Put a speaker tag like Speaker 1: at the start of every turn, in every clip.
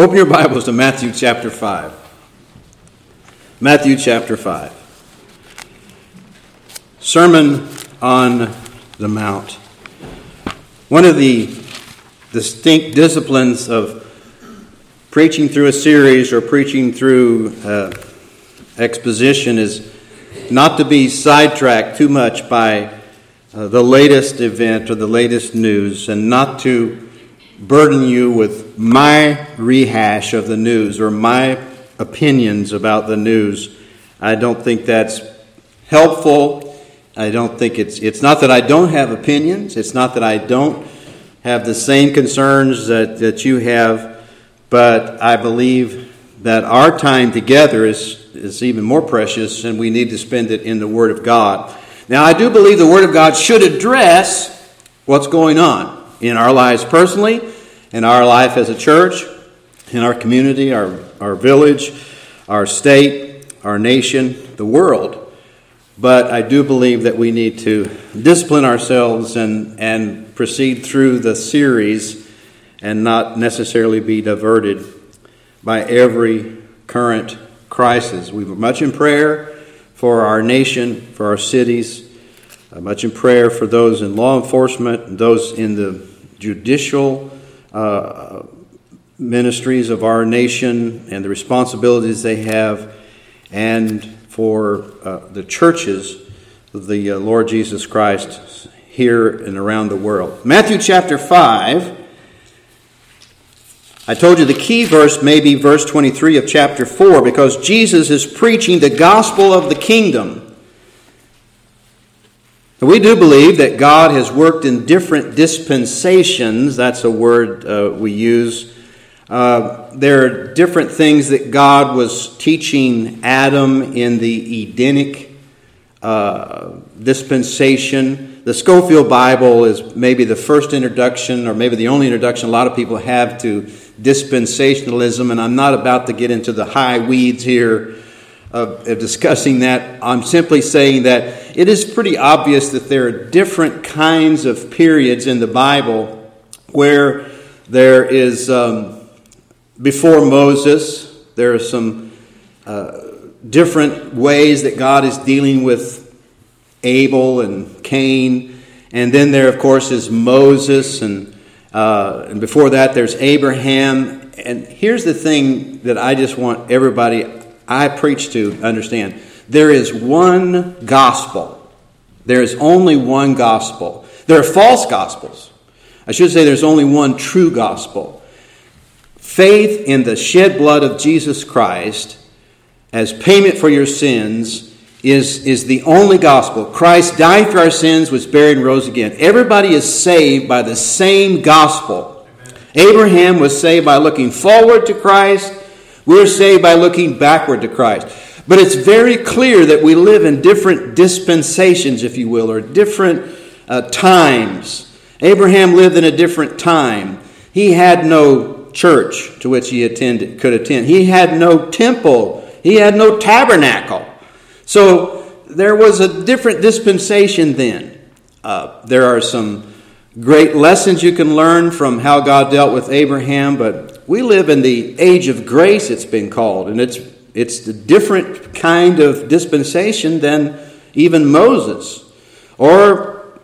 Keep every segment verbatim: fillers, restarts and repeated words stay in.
Speaker 1: Open your Bibles to Matthew chapter five. Matthew chapter five. Sermon on the Mount. One of the distinct disciplines of preaching through a series or preaching through uh, exposition is not to be sidetracked too much by uh, the latest event or the latest news, and not to burden you with my rehash of the news or my opinions about the news. I don't think that's helpful. I don't think it's it's not that I don't have opinions. It's not that I don't have the same concerns that, that you have, but I believe that our time together is, is even more precious, and we need to spend it in the Word of God. Now, I do believe the Word of God should address what's going on in our lives personally, in our life as a church, in our community, our, our village, our state, our nation, the world. But I do believe that we need to discipline ourselves and, and proceed through the series and not necessarily be diverted by every current crisis. We were much in prayer for our nation, for our cities, uh, much in prayer for those in law enforcement and those in the judicial uh, ministries of our nation and the responsibilities they have, and for uh, the churches of the uh, Lord Jesus Christ here and around the world. Matthew chapter five. I told you the key verse may be verse twenty-three of chapter four, because Jesus is preaching the gospel of the kingdom. We do believe that God has worked in different dispensations. That's a word uh, we use. Uh, there are different things that God was teaching Adam in the Edenic uh, dispensation. The Scofield Bible is maybe the first introduction, or maybe the only introduction a lot of people have to dispensationalism, and I'm not about to get into the high weeds here of, of discussing that. I'm simply saying that it is pretty obvious that there are different kinds of periods in the Bible where there is, um, before Moses, there are some uh, different ways that God is dealing with Abel and Cain. And then there, of course, is Moses, and uh, and before that there's Abraham. And here's the thing that I just want everybody I preach to understand. There is one gospel. There is only one gospel. There are false gospels. I should say there's only one true gospel. Faith in the shed blood of Jesus Christ as payment for your sins is, is the only gospel. Christ died for our sins, was buried, and rose again. Everybody is saved by the same gospel. Amen. Abraham was saved by looking forward to Christ. We're saved by looking backward to Christ. But it's very clear that we live in different dispensations, if you will, or different uh, times. Abraham lived in a different time. He had no church to which he attended, could attend. He had no temple. He had no tabernacle. So there was a different dispensation then. Uh, there are some great lessons you can learn from how God dealt with Abraham, but we live in the age of grace, it's been called, and it's it's a different kind of dispensation than even Moses or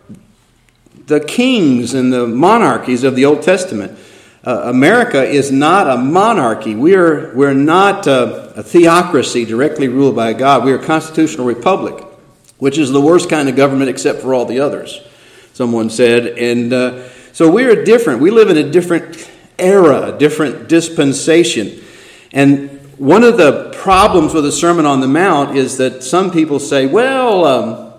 Speaker 1: the kings and the monarchies of the Old Testament. Uh, America is not a monarchy. We're we're not a, a theocracy directly ruled by God. We are a constitutional republic, which is the worst kind of government except for all the others, someone said. And uh, so we are different. We live in a different era, a different dispensation. And one of the problems with the Sermon on the Mount is that some people say, well, um,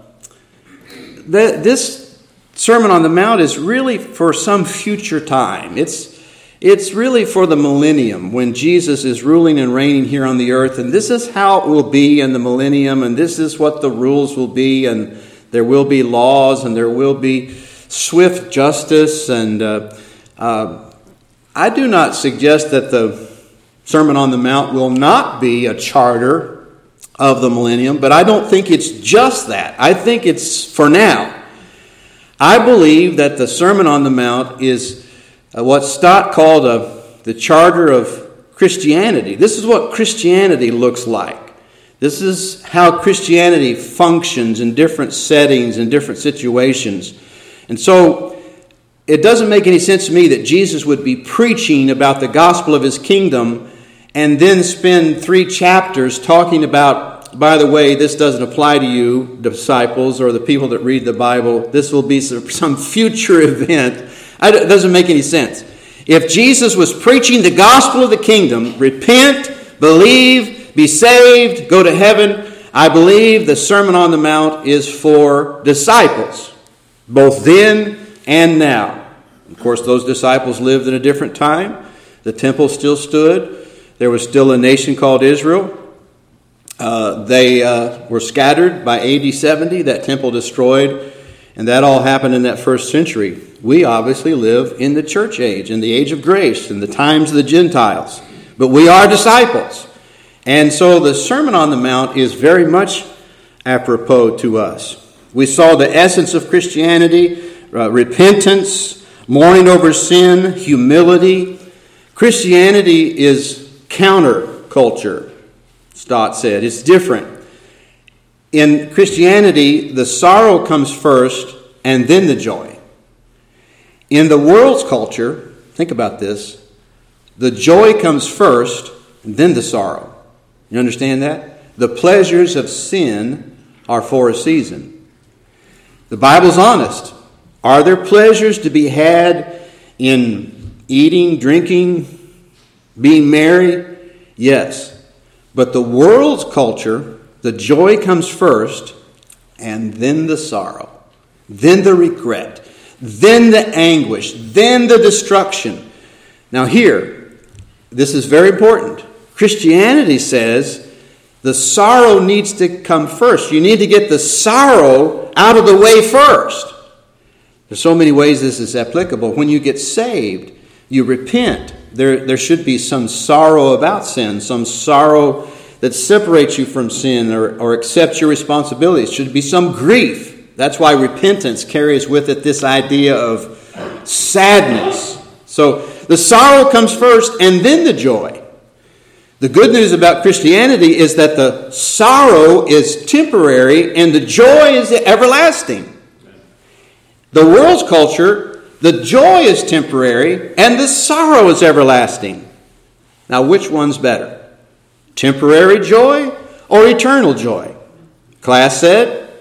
Speaker 1: th- this Sermon on the Mount is really for some future time. It's It's really for the millennium, when Jesus is ruling and reigning here on the earth, and this is how it will be in the millennium, and this is what the rules will be, and there will be laws, and there will be swift justice. And uh, uh, I do not suggest that the Sermon on the Mount will not be a charter of the millennium, but I don't think it's just that. I think it's for now. I believe that the Sermon on the Mount is uh, what Stott called a, the charter of Christianity. This is what Christianity looks like. This is how Christianity functions in different settings and different situations. And so it doesn't make any sense to me that Jesus would be preaching about the gospel of his kingdom and then spend three chapters talking about, by the way, this doesn't apply to you, disciples, or the people that read the Bible. This will be some future event. It doesn't make any sense. If Jesus was preaching the gospel of the kingdom, repent, believe, be saved, go to heaven, I believe the Sermon on the Mount is for disciples, both then and now. Of course, those disciples lived in a different time. The temple still stood. There was still a nation called Israel. Uh, they uh, were scattered by A D seventy, that temple destroyed, and that all happened in that first century. We obviously live in the church age, in the age of grace, in the times of the Gentiles. But we are disciples. And so the Sermon on the Mount is very much apropos to us. We saw the essence of Christianity, uh, repentance, mourning over sin, humility. Christianity is counterculture, Stott said. It's different. In Christianity, the sorrow comes first and then the joy. In the world's culture, think about this, the joy comes first and then the sorrow. You understand that? The pleasures of sin are for a season. The Bible's honest. Are there pleasures to be had in eating, drinking, being merry? Yes. But the world's culture, the joy comes first, and then the sorrow, then the regret, then the anguish, then the destruction. Now here, this is very important. Christianity says the sorrow needs to come first. You need to get the sorrow out of the way first. There's so many ways this is applicable. When you get saved, you repent. There, there should be some sorrow about sin, some sorrow that separates you from sin or, or accepts your responsibilities. There should be some grief. That's why repentance carries with it this idea of sadness. So the sorrow comes first and then the joy. The good news about Christianity is that the sorrow is temporary and the joy is everlasting. The world's culture, the joy is temporary and the sorrow is everlasting. Now, which one's better? Temporary joy or eternal joy? Class said?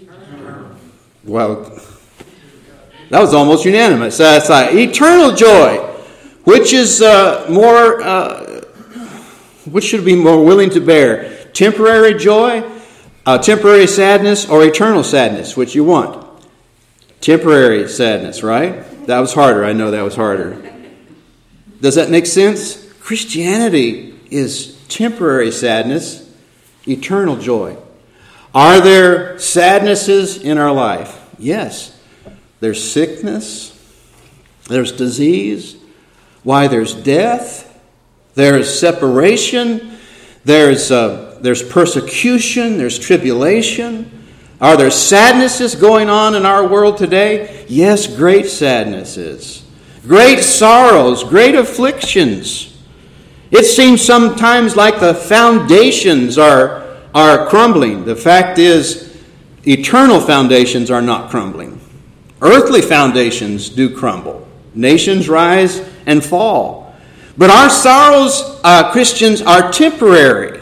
Speaker 1: Well, that was almost unanimous. That's like eternal joy. Which is uh, more, uh, which should be more willing to bear? Temporary joy, uh, temporary sadness, or eternal sadness? Which you want? Temporary sadness, right? That was harder. I know that was harder. Does that make sense? Christianity is temporary sadness, eternal joy. Are there sadnesses in our life? Yes. There's sickness. There's disease. Why, there's death. There's separation. There's uh, there's persecution. There's tribulation. Are there sadnesses going on in our world today? Yes, great sadnesses. Great sorrows. Great afflictions. It seems sometimes like the foundations are, are crumbling. The fact is, eternal foundations are not crumbling. Earthly foundations do crumble. Nations rise and fall. But our sorrows, uh, Christians, are temporary.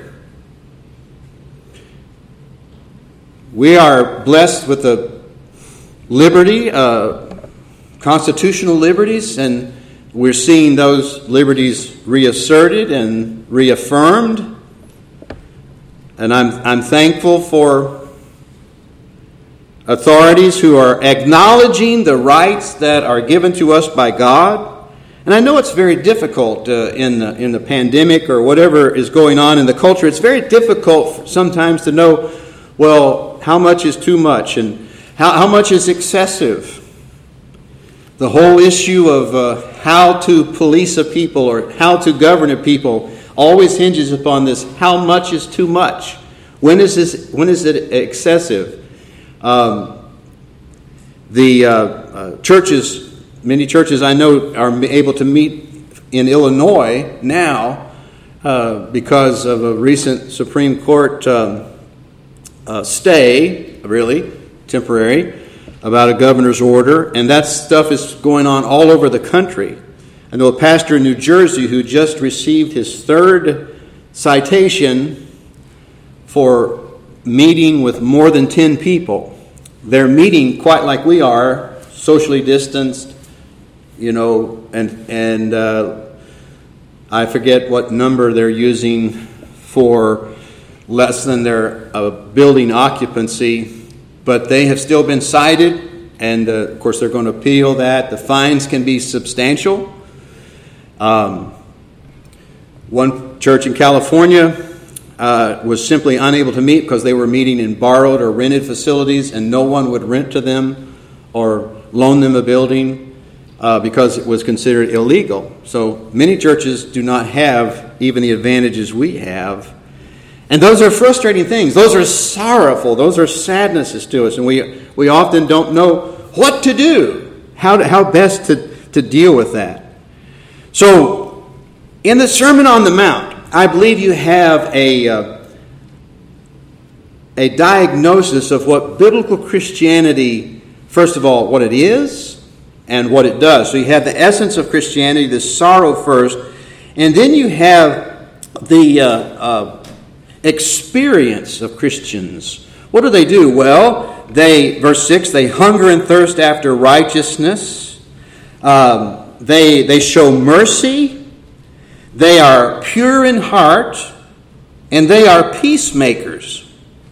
Speaker 1: We are blessed with the liberty, uh, constitutional liberties, and we're seeing those liberties reasserted and reaffirmed. And I'm I'm thankful for authorities who are acknowledging the rights that are given to us by God. And I know it's very difficult uh, in the, in the pandemic or whatever is going on in the culture. It's very difficult sometimes to know, well, how much is too much and how, how much is excessive. The whole issue of uh, how to police a people or how to govern a people always hinges upon this: how much is too much? When is this? When is it excessive? Um, the uh, uh, churches, many churches I know are able to meet in Illinois now uh, because of a recent Supreme Court um, uh, stay, really, temporary, about a governor's order, and that stuff is going on all over the country. I know a pastor in New Jersey who just received his third citation for meeting with more than ten people. They're meeting quite like we are, socially distanced, you know, and and uh, I forget what number they're using for less than their uh, building occupancy, but they have still been cited, and uh, of course they're going to appeal that. The fines can be substantial. Um, one church in California uh, was simply unable to meet because they were meeting in borrowed or rented facilities, and no one would rent to them or loan them a building uh, because it was considered illegal. So many churches do not have even the advantages we have. And those are frustrating things. Those are sorrowful. Those are sadnesses to us. And we we often don't know what to do, how to, how best to, to deal with that. So, in the Sermon on the Mount, I believe you have a, uh, a diagnosis of what biblical Christianity, first of all, what it is and what it does. So you have the essence of Christianity, the sorrow first, and then you have the uh, uh, experience of Christians. What do they do? Well, they, verse six, they hunger and thirst after righteousness. Um, They they show mercy, they are pure in heart, and they are peacemakers.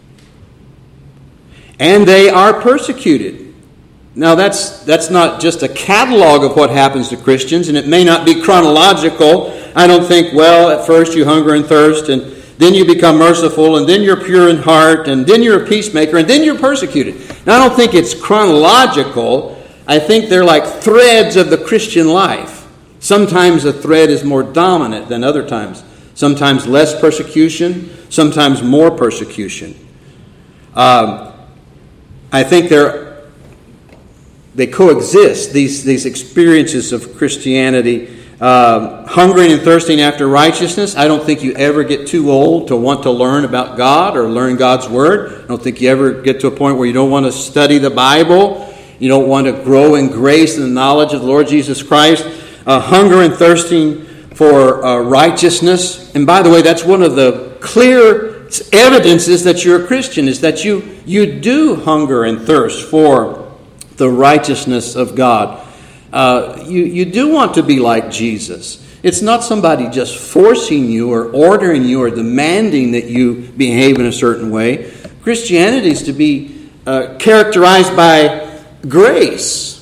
Speaker 1: And they are persecuted. Now that's that's not just a catalog of what happens to Christians, and it may not be chronological. I don't think, well, at first you hunger and thirst, and then you become merciful, and then you're pure in heart, and then you're a peacemaker, and then you're persecuted. Now I don't think it's chronological. I think they're like threads of the Christian life. Sometimes a thread is more dominant than other times. Sometimes less persecution, sometimes more persecution. Um, I think they're, they coexist, these, these experiences of Christianity. Um, hungering and thirsting after righteousness. I don't think you ever get too old to want to learn about God or learn God's Word. I don't think you ever get to a point where you don't want to study the Bible. You don't want to grow in grace and the knowledge of the Lord Jesus Christ. Uh, hunger and thirsting for uh, righteousness. And by the way, that's one of the clear evidences that you're a Christian, is that you, you do hunger and thirst for the righteousness of God. Uh, you, you do want to be like Jesus. It's not somebody just forcing you or ordering you or demanding that you behave in a certain way. Christianity is to be uh, characterized by grace.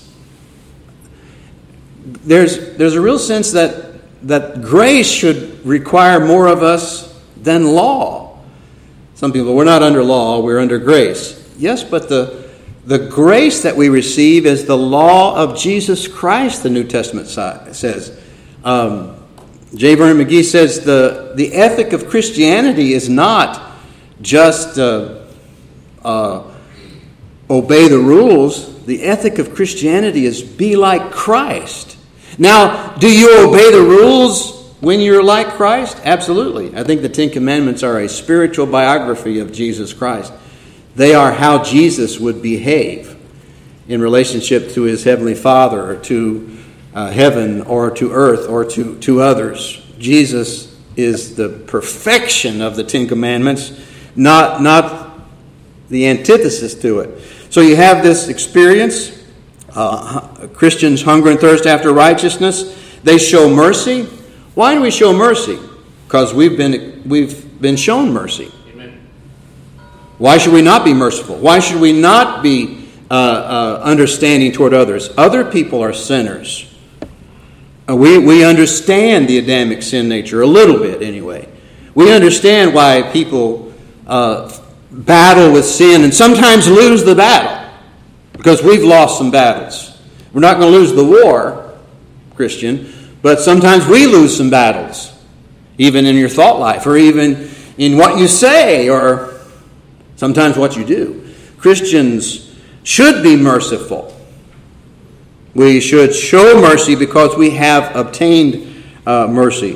Speaker 1: There's there's a real sense that that grace should require more of us than law. Some people, we're not under law, we're under grace. Yes, but the the grace that we receive is the law of Jesus Christ, the New Testament says. Um, J. Vernon McGee says the, the ethic of Christianity is not just uh, uh, obey the rules. The ethic of Christianity is be like Christ. Now, do you obey the rules when you're like Christ? Absolutely. I think the Ten Commandments are a spiritual biography of Jesus Christ. They are how Jesus would behave in relationship to his heavenly Father, or to uh, heaven, or to earth, or to, to others. Jesus is the perfection of the Ten Commandments, not, not the antithesis to it. So you have this experience. Uh, Christians hunger and thirst after righteousness. They show mercy. Why do we show mercy? Because we've been we've been shown mercy. Amen. Why should we not be merciful? Why should we not be uh, uh, understanding toward others? Other people are sinners. Uh, we we understand the Adamic sin nature a little bit, anyway. We understand why people Uh, battle with sin and sometimes lose the battle, because we've lost some battles. We're not going to lose the war, Christian, but sometimes we lose some battles, even in your thought life, or even in what you say, or sometimes what you do. Christians should be merciful. We should show mercy because we have obtained uh, mercy.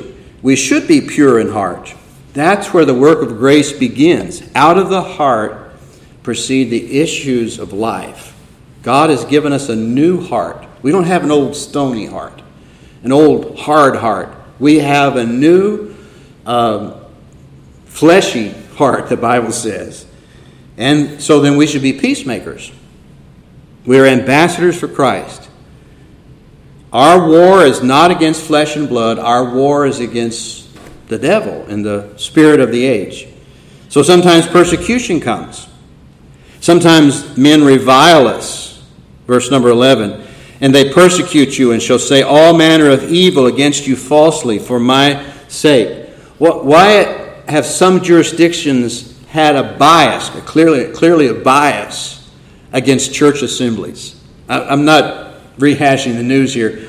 Speaker 1: We should be pure in heart. That's where the work of grace begins. Out of the heart proceed the issues of life. God has given us a new heart. We don't have an old stony heart, an old hard heart. We have a new um, fleshy heart, the Bible says. And so then we should be peacemakers. We are ambassadors for Christ. Our war is not against flesh and blood. Our war is against the devil and the spirit of the age. So sometimes persecution comes. Sometimes men revile us. Verse number eleven. And they persecute you and shall say all manner of evil against you falsely for my sake. Why have some jurisdictions had a bias, clearly, clearly a bias against church assemblies? I'm not rehashing the news here.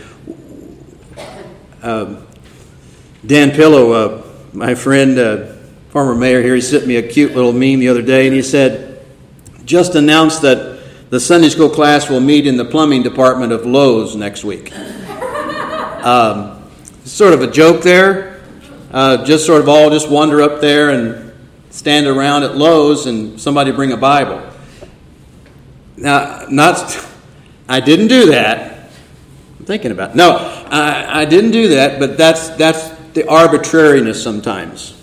Speaker 1: Um, Dan Pillow, uh, my friend, uh, former mayor here, he sent me a cute little meme the other day, and he said, just announced that the Sunday school class will meet in the plumbing department of Lowe's next week. Um, sort of a joke there. Uh, just sort of all just wander up there and stand around at Lowe's and somebody bring a Bible. Now, not, I didn't do that. I'm thinking about it. No, I, I didn't do that, but that's that's the arbitrariness sometimes.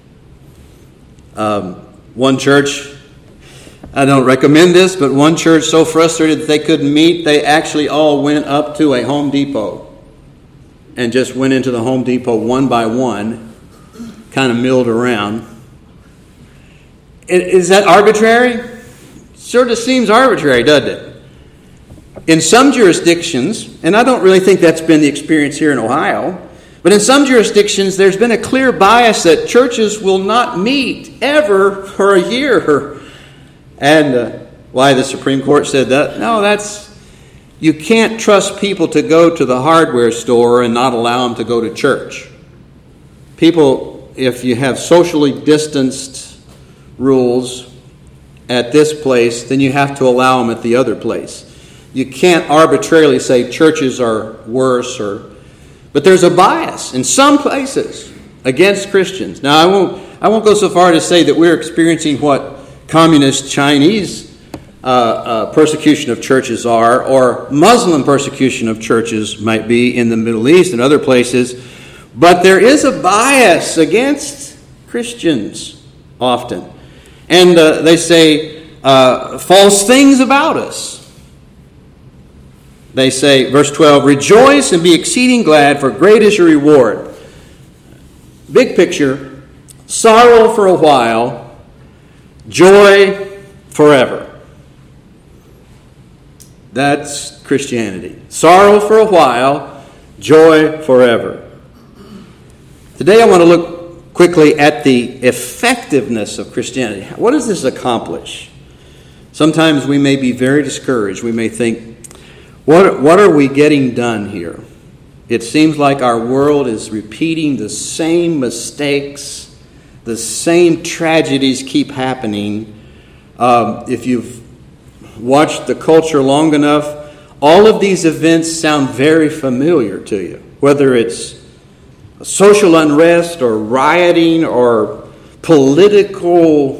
Speaker 1: Um, one church, I don't recommend this, but one church so frustrated that they couldn't meet, they actually all went up to a Home Depot and just went into the Home Depot one by one, kind of milled around. Is that arbitrary? Sort of seems arbitrary, doesn't it? In some jurisdictions, and I don't really think that's been the experience here in Ohio, but in some jurisdictions there's been a clear bias that churches will not meet ever for a year. And uh, why the Supreme Court said that? No, that's, you can't trust people to go to the hardware store and not allow them to go to church. People, if you have socially distanced rules at this place, then you have to allow them at the other place. You can't arbitrarily say churches are worse, or, but there's a bias in some places against Christians. Now, I won't, I won't go so far to say that we're experiencing what communist Chinese uh, uh, persecution of churches are, or Muslim persecution of churches might be in the Middle East and other places, but there is a bias against Christians often. And uh, they say uh, false things about us. They say, verse twelve, rejoice and be exceeding glad, for great is your reward. Big picture, sorrow for a while, joy forever. That's Christianity. Sorrow for a while, joy forever. Today I want to look quickly at the effectiveness of Christianity. What does this accomplish? Sometimes we may be very discouraged. We may think, what, what are we getting done here? It seems like our world is repeating the same mistakes. The same tragedies keep happening. Um, if you've watched the culture long enough, all of these events sound very familiar to you. Whether it's social unrest or rioting or political,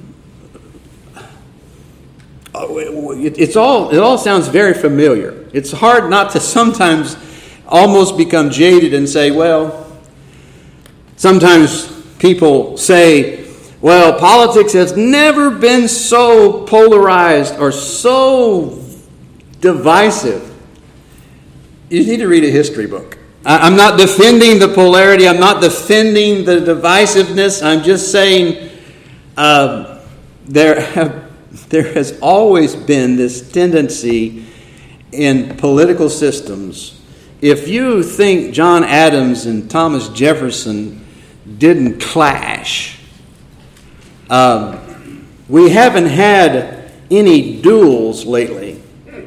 Speaker 1: it's all it all sounds very familiar. It's hard not to sometimes almost become jaded and say, well, sometimes people say, well, politics has never been so polarized or so divisive. You need to read a history book. I'm not defending the polarity. I'm not defending the divisiveness. I'm just saying uh, there have, there has always been this tendency in political systems. If you think John Adams and Thomas Jefferson didn't clash, um, we haven't had any duels lately.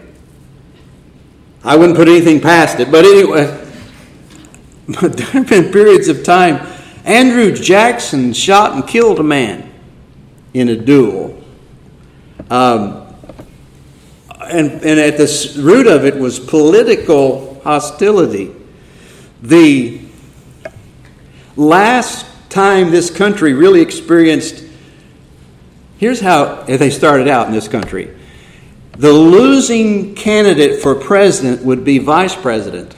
Speaker 1: I wouldn't put anything past it, but anyway, there have been periods of time. Andrew Jackson shot and killed a man in a duel. Um, and, and at the root of it was political hostility. The last time this country really experienced, here's how they started out in this country. The losing candidate for president would be vice president.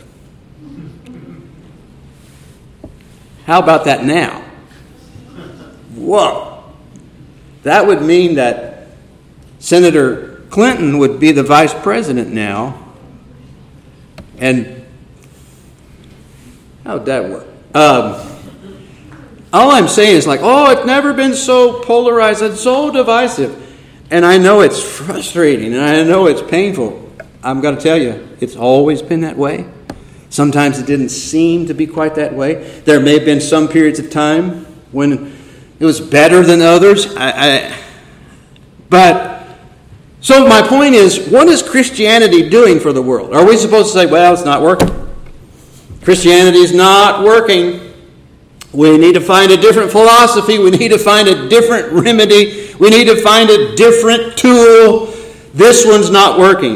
Speaker 1: How about that now? Whoa. That would mean that Senator Clinton would be the vice president now. And how would that work? Um, all I'm saying is like, oh, it's never been so polarized and so divisive. And I know it's frustrating and I know it's painful. I'm going to tell you, it's always been that way. Sometimes it didn't seem to be quite that way. There may have been some periods of time when it was better than others. I, I, but, so my point is, what is Christianity doing for the world? Are we supposed to say, well, it's not working? Christianity is not working. We need to find a different philosophy. We need to find a different remedy. We need to find a different tool. This one's not working.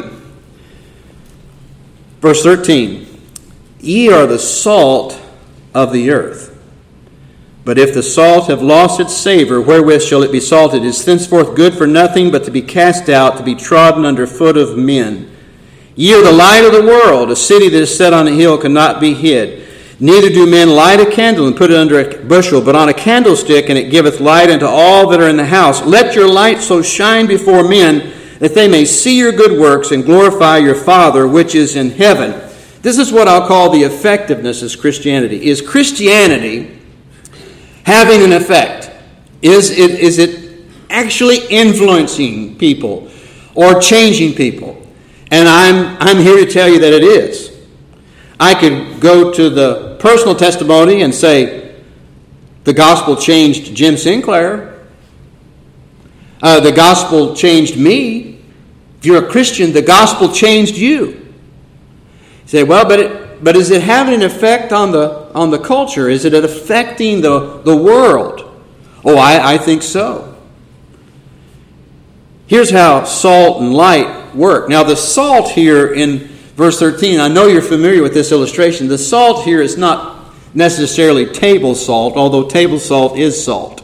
Speaker 1: Verse thirteen. Ye are the salt of the earth. But if the salt have lost its savor, wherewith shall it be salted? It is thenceforth good for nothing but to be cast out, to be trodden under foot of men. Ye are the light of the world. A city that is set on a hill cannot be hid. Neither do men light a candle and put it under a bushel, but on a candlestick, and it giveth light unto all that are in the house. Let your light so shine before men, that they may see your good works and glorify your Father which is in heaven. This is what I'll call the effectiveness of Christianity. Is Christianity having an effect? Is it, is it actually influencing people or changing people? And I'm, I'm here to tell you that it is. I could go to the personal testimony and say, the gospel changed Jim Sinclair. Uh, the gospel changed me. If you're a Christian, the gospel changed you. You say, well, but it, but is it having an effect on the on the culture? Is it affecting the, the world? Oh, I, I think so. Here's how salt and light work. Now, the salt here in verse thirteen, I know you're familiar with this illustration. The salt here is not necessarily table salt, although table salt is salt.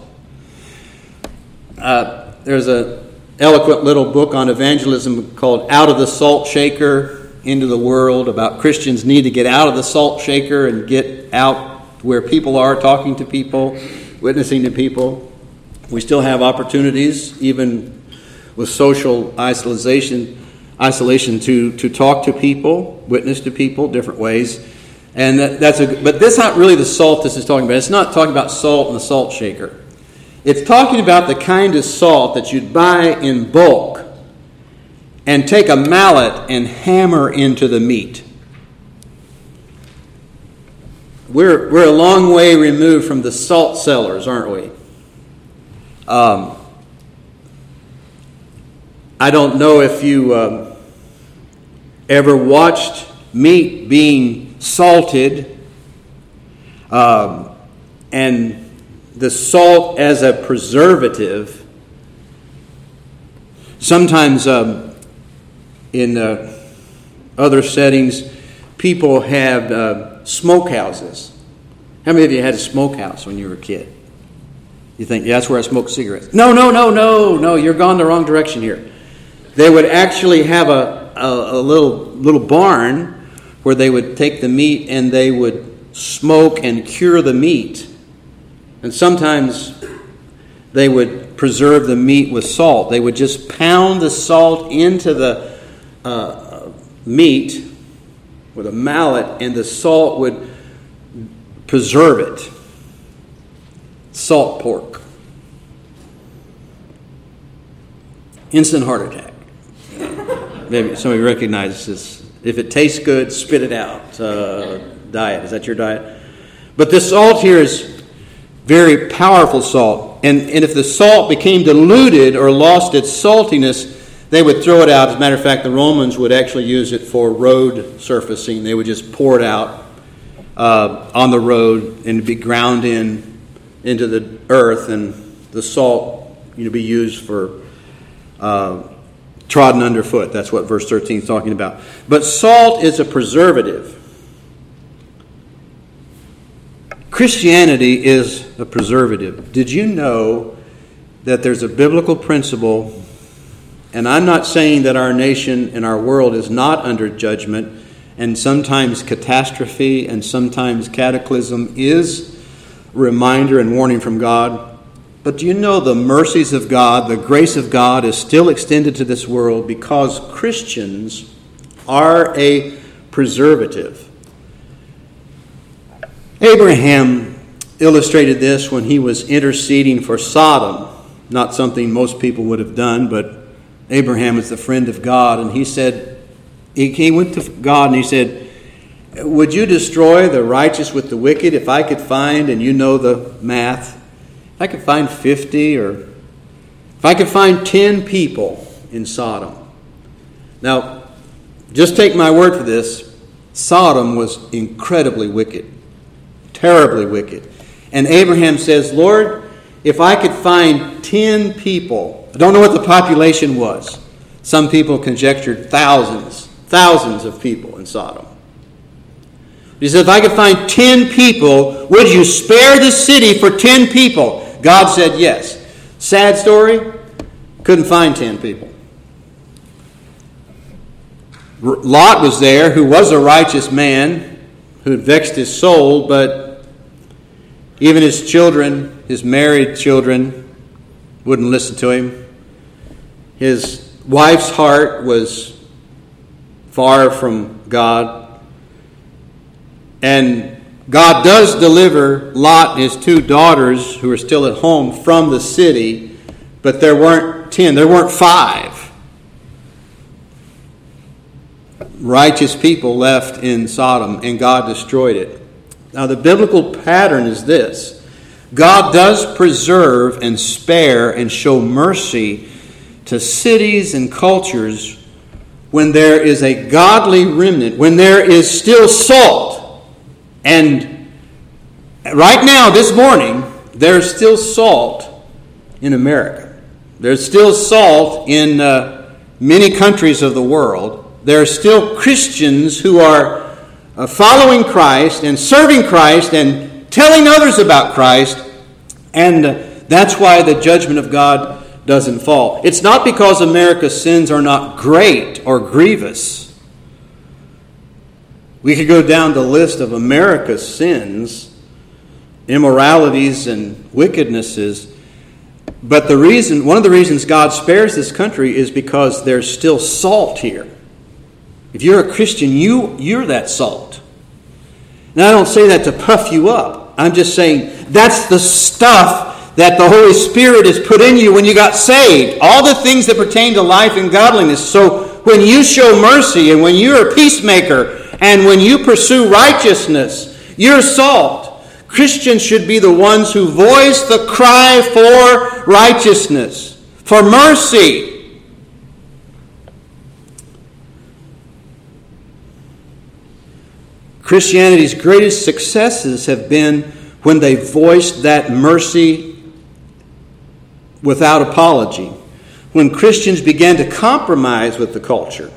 Speaker 1: Uh, there's an eloquent little book on evangelism called Out of the Salt Shaker into the World, about Christians need to get out of the salt shaker and get out where people are, talking to people, witnessing to people. We still have opportunities, even with social isolation, isolation to, to talk to people, witness to people, different ways. And that, that's a, but that's not really the salt this is talking about. It's not talking about salt in the salt shaker. It's talking about the kind of salt that you'd buy in bulk and take a mallet and hammer into the meat. We're, we're a long way removed from the salt cellars, aren't we? Um, I don't know if you um, ever watched meat being salted, um, and the salt as a preservative. Sometimes um, in uh, other settings, people have uh, smokehouses. How many of you had a smokehouse when you were a kid? You think, yeah, that's where I smoke cigarettes. No, no, no, no, no, you're gone the wrong direction here. They would actually have a, a, a little little barn where they would take the meat and they would smoke and cure the meat. And sometimes they would preserve the meat with salt. They would just pound the salt into the uh, meat with a mallet, and the salt would preserve it. Salt pork. Instant heart attack. Maybe some of you recognize this. If it tastes good, spit it out. Uh, diet. Is that your diet? But this salt here is very powerful salt. And, and if the salt became diluted or lost its saltiness, they would throw it out. As a matter of fact, the Romans would actually use it for road surfacing. They would just pour it out uh, on the road and it'd be ground in into the earth, and the salt, you know, be used for uh, trodden underfoot. That's what verse thirteen is talking about. But salt is a preservative. Christianity is a preservative. Did you know that there's a biblical principle, and I'm not saying that our nation and our world is not under judgment, and sometimes catastrophe and sometimes cataclysm is a reminder and warning from God. But do you know the mercies of God, the grace of God is still extended to this world because Christians are a preservative. Abraham illustrated this when he was interceding for Sodom. Not something most people would have done, but Abraham is the friend of God, and he said, he went to God and he said, would you destroy the righteous with the wicked if I could find, and you know the math, if I could find fifty, or if I could find ten people in Sodom. Now, just take my word for this, Sodom was incredibly wicked, terribly wicked. And Abraham says, Lord, if I could find ten people, I don't know what the population was. Some people conjectured thousands, thousands of people in Sodom. He said, if I could find ten people, would you spare the city for ten people? God said yes. Sad story, couldn't find ten people. Lot was there, who was a righteous man, who had vexed his soul, but even his children, his married children, wouldn't listen to him. His wife's heart was far from God. And God does deliver Lot and his two daughters, who are still at home, from the city, but there weren't ten, there weren't five righteous people left in Sodom, and God destroyed it. Now, the biblical pattern is this. God does preserve and spare and show mercy to cities and cultures when there is a godly remnant, when there is still salt. And right now, this morning, there's still salt in America. There's still salt in uh, many countries of the world. There are still Christians who are uh, following Christ and serving Christ and telling others about Christ. And uh, that's why the judgment of God doesn't fall. It's not because America's sins are not great or grievous. We could go down the list of America's sins, immoralities and wickednesses. But the reason, one of the reasons God spares this country is because there's still salt here. If you're a Christian, you, you're that salt. Now, I don't say that to puff you up. I'm just saying that's the stuff that the Holy Spirit has put in you when you got saved. All the things that pertain to life and godliness. So when you show mercy and when you're a peacemaker and when you pursue righteousness, you're salt. Christians should be the ones who voice the cry for righteousness, for mercy. Christianity's greatest successes have been when they voiced that mercy without apology. When Christians began to compromise with the culture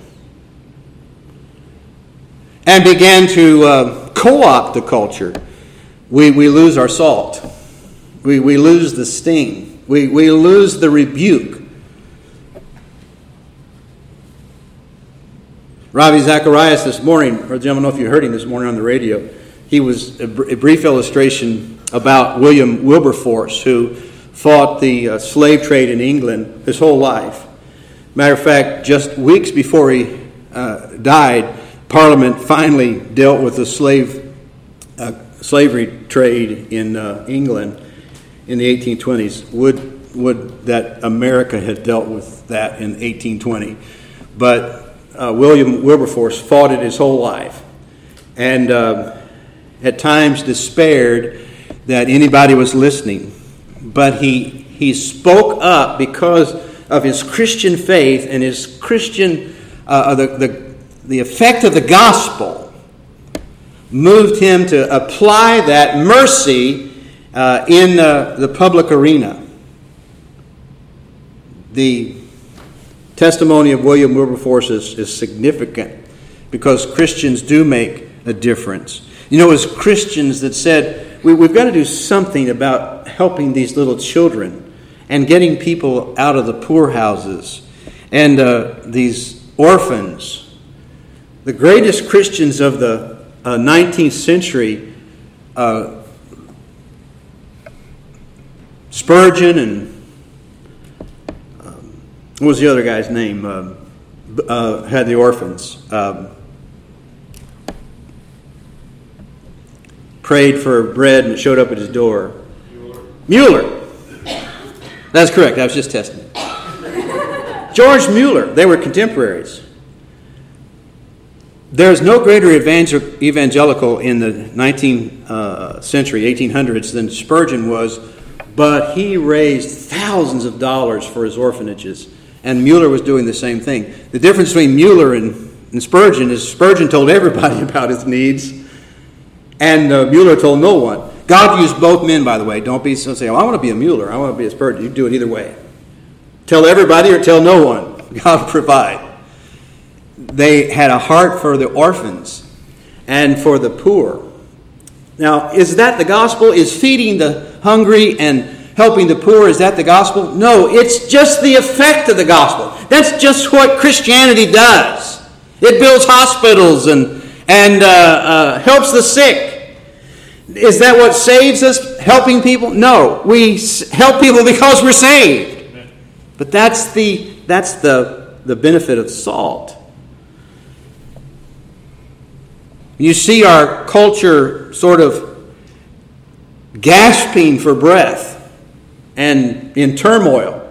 Speaker 1: and began to uh, co-opt the culture, we, we lose our salt. We, we lose the sting. We, we lose the rebuke. Ravi Zacharias this morning, or I don't know if you heard him this morning on the radio, he was a, br- a brief illustration about William Wilberforce, who fought the uh, slave trade in England his whole life. Matter of fact, just weeks before he uh, died, Parliament finally dealt with the slave uh, slavery trade in uh, England in the eighteen twenties. Would would that America had dealt with that in eighteen twenty? But Uh, William Wilberforce fought it his whole life, and uh, at times despaired that anybody was listening. But he he spoke up because of his Christian faith and his Christian uh, the, the the effect of the gospel moved him to apply that mercy uh, in uh, the public arena. The testimony of William Wilberforce is, is significant because Christians do make a difference. You know, it was Christians that said, we, we've got to do something about helping these little children and getting people out of the poorhouses and uh, these orphans. The greatest Christians of the uh, nineteenth century, uh, Spurgeon and um, what was the other guy's name? Uh, uh, had the orphans. Um, prayed for bread and it showed up at his door. Mueller. Mueller. That's correct. I was just testing it. George Mueller. They were contemporaries. There's no greater evangel- evangelical in the nineteenth uh, century, eighteen hundreds, than Spurgeon was, but he raised thousands of dollars for his orphanages, and Mueller was doing the same thing. The difference between Mueller and, and Spurgeon is Spurgeon told everybody about his needs, and uh, Mueller told no one. God used both men, by the way. Don't be so say, oh, I want to be a Mueller, I want to be a Spurgeon. You do it either way. Tell everybody or tell no one. God will provide. They had a heart for the orphans and for the poor. Now, is that the gospel? Is feeding the hungry and helping the poor, is that the gospel? No, it's just the effect of the gospel. That's just what Christianity does. It builds hospitals and, and uh, uh, helps the sick. Is that what saves us, helping people? No, we help people because we're saved. But that's the, that's the, the benefit of salt. You see our culture sort of gasping for breath and in turmoil.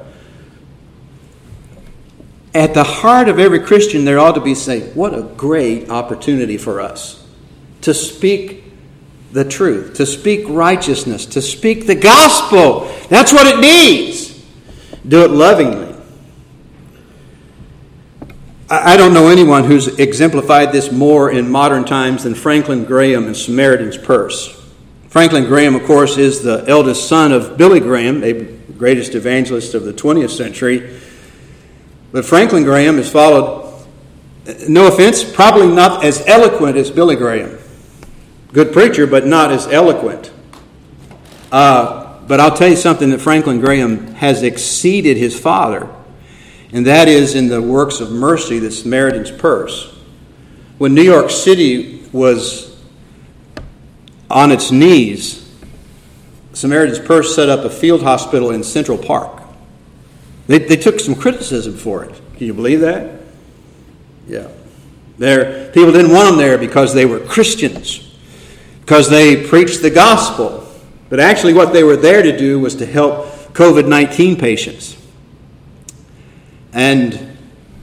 Speaker 1: At the heart of every Christian, there ought to be saying, what a great opportunity for us to speak the truth, to speak righteousness, to speak the gospel. That's what it needs. Do it lovingly. I don't know anyone who's exemplified this more in modern times than Franklin Graham in Samaritan's Purse. Franklin Graham, of course, is the eldest son of Billy Graham, the greatest evangelist of the twentieth century. But Franklin Graham has followed, no offense, probably not as eloquent as Billy Graham. Good preacher, but not as eloquent. Uh, but I'll tell you something that Franklin Graham has exceeded his father. And that is in the works of mercy, the Samaritan's Purse. When New York City was on its knees, Samaritan's Purse set up a field hospital in Central Park. They, they took some criticism for it. Can you believe that? Yeah. There, people didn't want them there because they were Christians, because they preached the gospel. But actually what they were there to do was to help covid nineteen patients. And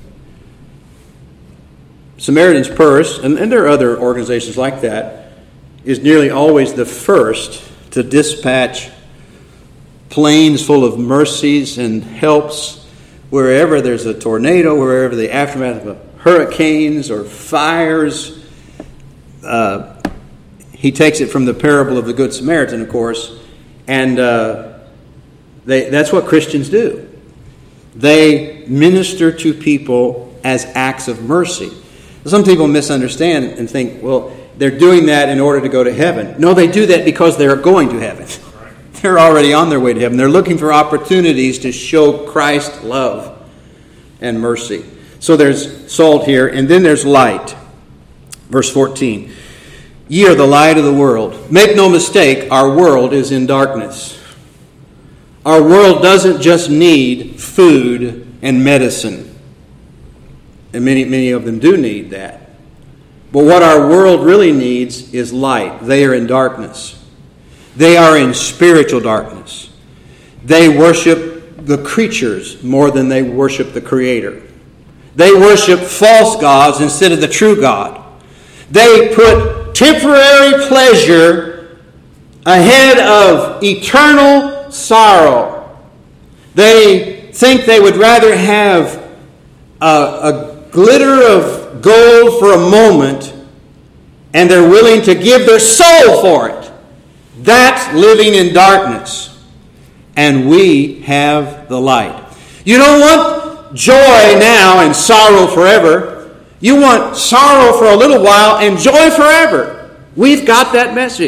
Speaker 1: Samaritan's Purse, and, and there are other organizations like that, is nearly always the first to dispatch planes full of mercies and helps wherever there's a tornado, wherever the aftermath of hurricanes or fires. Uh, he takes it from the parable of the Good Samaritan, of course, and uh, they, that's what Christians do. They minister to people as acts of mercy. Some people misunderstand and think, well, they're doing that in order to go to heaven. No, they do that because they're going to heaven. They're already on their way to heaven. They're looking for opportunities to show Christ's love and mercy. So there's salt here, and then there's light. Verse fourteen. Ye are the light of the world. Make no mistake, our world is in darkness. Our world doesn't just need food and medicine. And many, many of them do need that. But what our world really needs is light. They are in darkness. They are in spiritual darkness. They worship the creatures more than they worship the Creator. They worship false gods instead of the true God. They put temporary pleasure ahead of eternal sorrow. They think they would rather have a, a glitter of gold for a moment, and they're willing to give their soul for it. That's living in darkness. And we have the light. You don't want joy now and sorrow forever. You want sorrow for a little while and joy forever. We've got that message.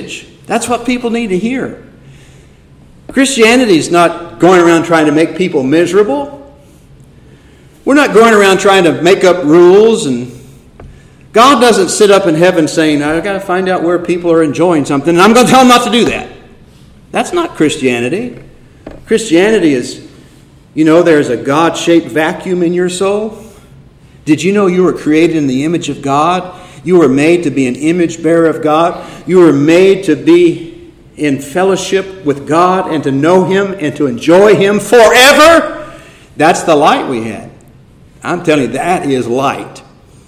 Speaker 1: That's what people need to hear. Christianity is not going around trying to make people miserable. We're not going around trying to make up rules, and God doesn't sit up in heaven saying, I've got to find out where people are enjoying something, and I'm going to tell them not to do that. That's not Christianity. Christianity is, you know, there's a God-shaped vacuum in your soul. Did you know you were created in the image of God? You were made to be an image bearer of God. You were made to be in fellowship with God and to know Him and to enjoy Him forever. That's the light we had. I'm telling you, that is light.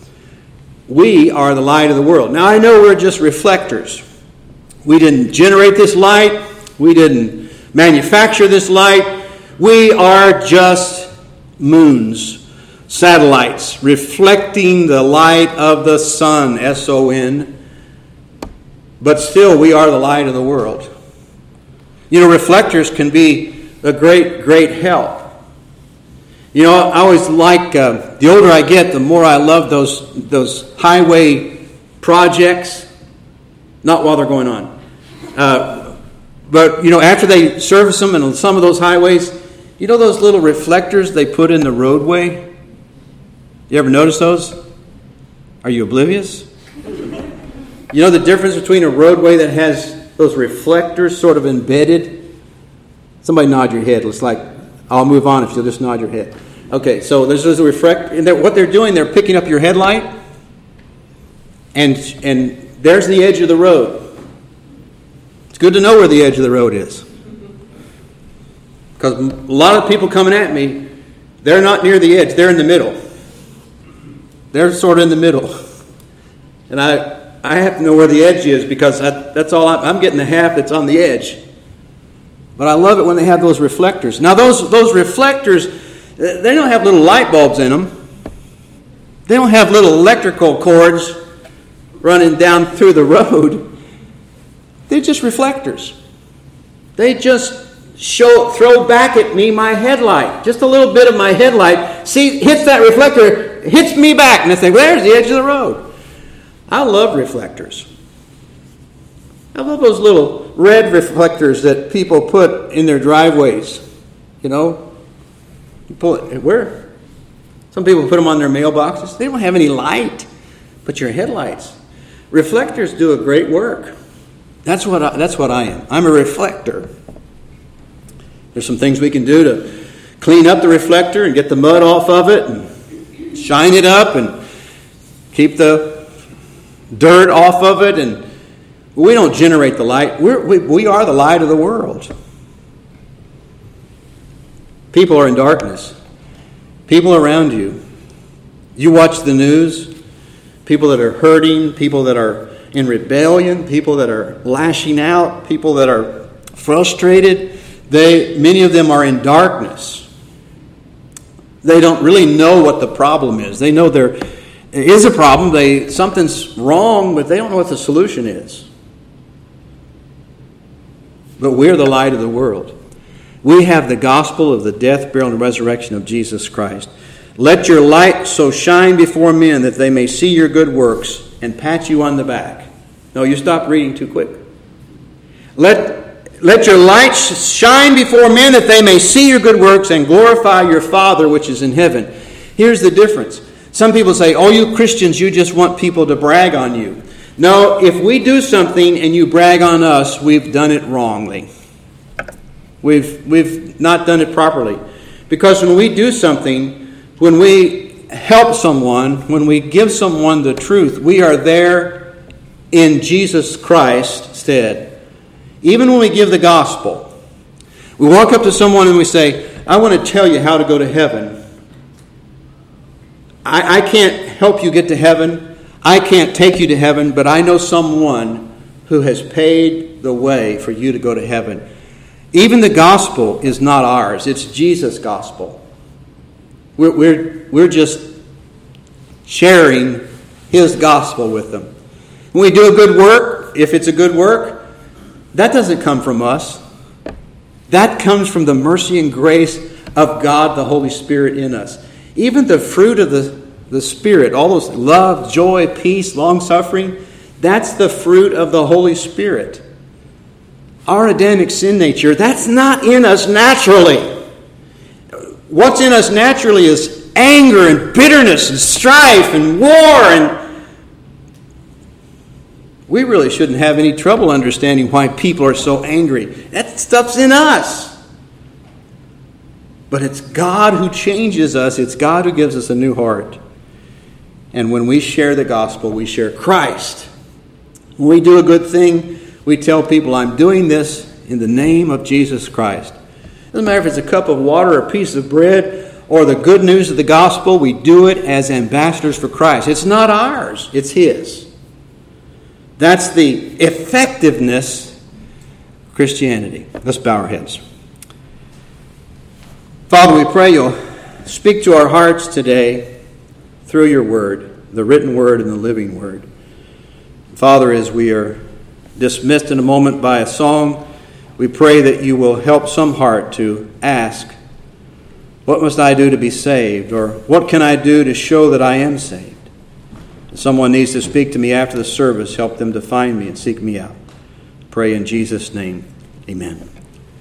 Speaker 1: We are the light of the world. Now, I know we're just reflectors. We didn't generate this light. We didn't manufacture this light. We are just moons, satellites, reflecting the light of the sun, S O N. But still, we are the light of the world. You know, reflectors can be a great, great help. You know, I always like, uh, the older I get, the more I love those those highway projects. Not while they're going on. Uh, but, you know, after they service them, and on some of those highways, you know those little reflectors they put in the roadway? You ever notice those? Are you oblivious? You know the difference between a roadway that has those reflectors sort of embedded? Somebody nod your head. It's like, I'll move on if you'll just nod your head. Okay, so there's, there's a reflector. And what they're doing, they're picking up your headlight. And, and there's the edge of the road. It's good to know where the edge of the road is. Because a lot of people coming at me, they're not near the edge. They're in the middle. They're sort of in the middle. And I I have to know where the edge is because that, that's all I'm, I'm getting the half that's on the edge. But I love it when they have those reflectors. Now those those reflectors, they don't have little light bulbs in them. They don't have little electrical cords running down through the road. They're just reflectors. They just show throw back at me my headlight. Just a little bit of my headlight. See, hits that reflector, hits me back. And I think, well, there's the edge of the road. I love reflectors. I love those little red reflectors that people put in their driveways. You know, you pull it. Where? Some people put them on their mailboxes. They don't have any light, but your headlights. Reflectors do a great work. That's what I, that's what I am. I'm a reflector. There's some things we can do to clean up the reflector and get the mud off of it and shine it up and keep the dirt off of it. And we don't generate the light. We're, we we are the light of the world. People are in darkness. People around you. You watch the news. People that are hurting. People that are in rebellion. People that are lashing out. People that are frustrated. They many of them are in darkness. They don't really know what the problem is. They know there is a problem. They something's wrong, but they don't know what the solution is. But we're the light of the world. We have the gospel of the death, burial, and resurrection of Jesus Christ. Let your light so shine before men that they may see your good works and pat you on the back. No, you stopped reading too quick. Let, let your light shine before men that they may see your good works and glorify your Father which is in heaven. Here's the difference. Some people say, oh, you Christians, you just want people to brag on you. No, if we do something and you brag on us, we've done it wrongly. We've we've not done it properly. Because when we do something, when we help someone, when we give someone the truth, we are there in Jesus Christ's stead. Even when we give the gospel, we walk up to someone and we say, I want to tell you how to go to heaven. I, I can't help you get to heaven. I can't take you to heaven, but I know someone who has paid the way for you to go to heaven. Even the gospel is not ours. It's Jesus' gospel. We're, we're, we're just sharing His gospel with them. When we do a good work, if it's a good work, that doesn't come from us. That comes from the mercy and grace of God, the Holy Spirit in us. Even the fruit of the, the Spirit, all those love, joy, peace, long-suffering, that's the fruit of the Holy Spirit. our Adamic sin nature, that's not in us naturally. What's in us naturally is anger and bitterness and strife and war, and we really shouldn't have any trouble understanding why people are so angry. That stuff's in us. But it's God who changes us. It's God who gives us a new heart. And when we share the gospel, we share Christ. When we do a good thing, we tell people, I'm doing this in the name of Jesus Christ. Doesn't matter if it's a cup of water, a piece of bread, or the good news of the gospel, we do it as ambassadors for Christ. It's not ours, it's His. That's the effectiveness of Christianity. Let's bow our heads. Father, we pray You'll speak to our hearts today through Your word, the written word and the living word. Father, as we are dismissed in a moment by a song, we pray that You will help some heart to ask, what must I do to be saved? Or what can I do to show that I am saved? If someone needs to speak to me after the service, help them to find me and seek me out. Pray in Jesus' name. Amen.